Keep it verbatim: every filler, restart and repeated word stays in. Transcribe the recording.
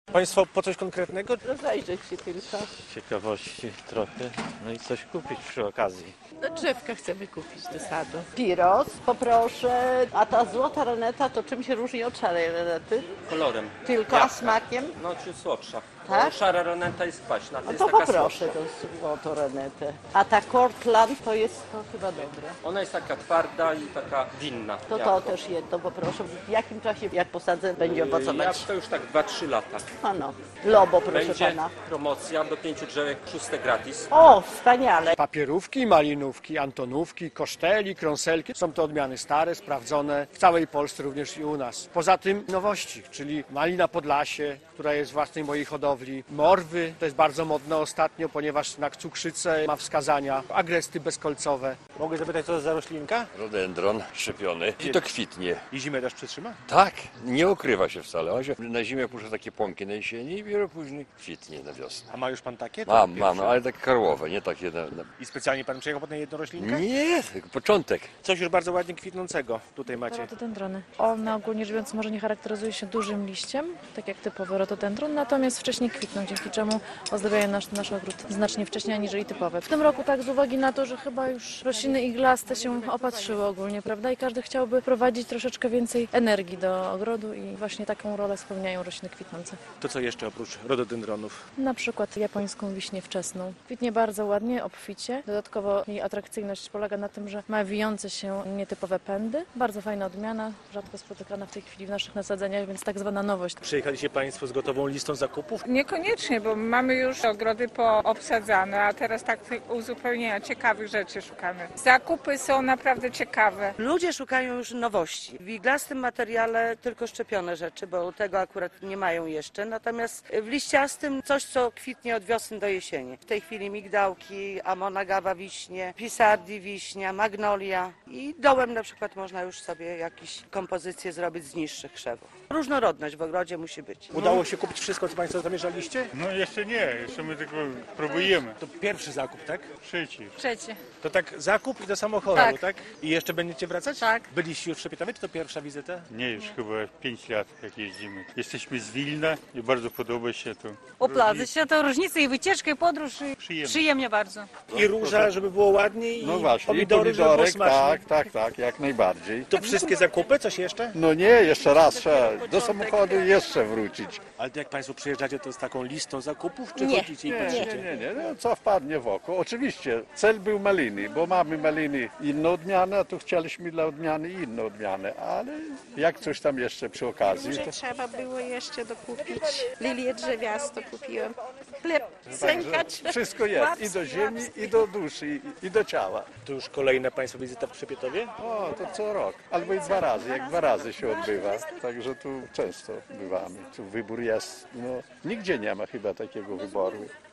Państwo po coś konkretnego? Rozejrzeć się tylko. Ciekawości trochę, no i coś kupić przy okazji. No drzewka chcemy kupić do sadu. Piros poproszę, a ta złota reneta to czym się różni od szarej renety? Kolorem. Tylko, a smakiem? No czy słodsza. Tak? No, szara reneta jest kwaśna, to No jest to taka poproszę słodsza. tą złotą renetę. A ta Cortland to jest to chyba dobre. Ona jest taka twarda i taka winna. To to jabłko. też jedno poproszę. W jakim czasie, jak posadzę, będzie Ja owocować? to już tak dwa trzy lata. A no, Lobo proszę Będzie pana. promocja do pięciu drzewek, szóste gratis. O, wspaniale. Papierówki, malinówki, antonówki, koszteli, krąselki. Są to odmiany stare, sprawdzone w całej Polsce, również i u nas. Poza tym nowości, czyli malina Podlasie, która jest z własnej mojej hodowli, morwy, to jest bardzo modne ostatnio, ponieważ na cukrzycę ma wskazania, agresty bezkolcowe. Mogę zapytać, co to za roślinka? Rodendron szczepiony i to kwitnie. I zimę też przytrzyma? Tak, nie ukrywa się wcale. On się na zimę puszcza takie płonki na jesieni i dopiero później kwitnie na wiosnę. A ma już pan takie? To Mam, pierwsze. mam, ale tak karłowe, nie takie na, na... I specjalnie pan przyjechał po tę jedną roślinkę? Nie, tylko początek. Coś już bardzo ładnie kwitnącego tutaj macie. Rododendrony. One ogólnie rzecz biorąc może nie charakteryzuje się dużym liściem, tak jak typowy rododendron, natomiast wcześniej kwitną, dzięki czemu ozdabiają nasz, nasz ogród znacznie wcześniej aniżeli typowe. W tym roku tak z uwagi na to, że chyba już rośliny iglaste się opatrzyły ogólnie, prawda? I każdy chciałby prowadzić troszeczkę więcej energii do ogrodu i właśnie taką rolę spełniają rośliny kwitnące. To co jeszcze oprócz rododendronów? Na przykład japońską wiśnię wczesną. Kwitnie bardzo ładnie, obficie. Dodatkowo jej atrakcyjność polega na tym, że ma wijące się nietypowe pędy. Bardzo fajna odmiana, rzadko spotykana w tej chwili w naszych nasadzeniach, więc tak zwana nowość. Przyjechaliście państwo z gotową listą zakupów? Niekoniecznie, bo mamy już ogrody poobsadzane, a teraz tak uzupełnienia ciekawych rzeczy szukamy. Zakupy są naprawdę ciekawe. Ludzie szukają już nowości. W iglastym materiale tylko szczepione rzeczy, bo tego akurat nie mają jeszcze. Natomiast w liściastym coś, co kwitnie od wiosny do jesieni. W tej chwili migdałki, amonagawa wiśnie, pisardi wiśnia, magnolia i dołem na przykład można już sobie jakieś kompozycje zrobić z niższych krzewów. Różnorodność w ogrodzie musi być. Udało się kupić wszystko, co państwo zamierzaliście? No jeszcze nie, jeszcze my tylko próbujemy. To pierwszy zakup, tak? Trzeci. Trzecie. To tak zakup i do samochodu, tak? Tak. I jeszcze będziecie wracać? Tak. Byliście już w Szepietowie, czy to pierwsza wizyta? Nie, już chyba pięć lat jak jeździmy. Jesteśmy z Wilna i bardzo podoba się to. Oplazy się to różnica i wycieczka, i podróż, i Przyjemnie. przyjemnie bardzo. I róża, żeby było ładnie, i No właśnie, pomidory, i żeby było pomidorek, smacznie. tak, tak, tak, jak najbardziej. To wszystkie zakupy? Coś jeszcze? No nie, jeszcze raz trzeba do samochodu jeszcze wrócić. Ale to jak państwo przyjeżdżacie, to z taką listą zakupów, czy Nie. chodzicie i Nie, patrzycie? nie, nie, nie, no, co wpadnie w oko. Oczywiście, cel był maliny, bo mamy maliny inne odmiany, a tu chcieliśmy dla odmiany inne odmiany, ale jak coś tam jeszcze przy okazji, to... Trzeba było jeszcze dokupić. Lilię drzewiastą kupiłem. Chleb, Także sękać. wszystko jest, i do ziemi, i do duszy, i, i do ciała. To już kolejna państwa wizyta w Szepietowie? O, to co rok, albo i dwa razy, jak dwa razy się odbywa. Także tu często bywamy. Tu wybór jest, no, nigdzie nie ma chyba takiego wyboru.